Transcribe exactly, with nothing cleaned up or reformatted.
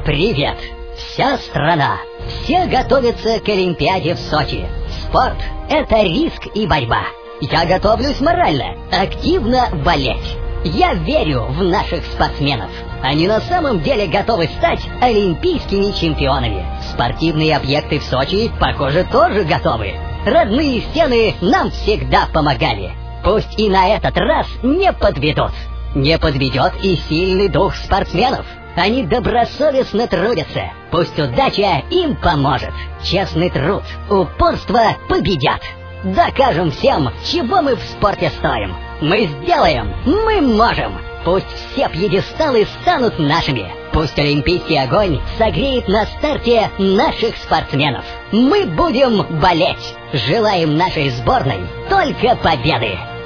Привет! Вся страна, все готовятся к Олимпиаде в Сочи. Спорт — это риск и борьба. Я готовлюсь морально, активно болеть. Я верю в наших спортсменов. Они на самом деле готовы стать олимпийскими чемпионами. Спортивные объекты в Сочи, похоже, тоже готовы. Родные стены нам всегда помогали. Пусть и на этот раз не подведут. Не подведет и сильный дух спортсменов. Они добросовестно трудятся. Пусть удача им поможет. Честный труд, упорство победят. Докажем всем, чего мы в спорте стоим. Мы сделаем, мы можем. Пусть все пьедесталы станут нашими. Пусть олимпийский огонь согреет на старте наших спортсменов. Мы будем болеть. Желаем нашей сборной только победы.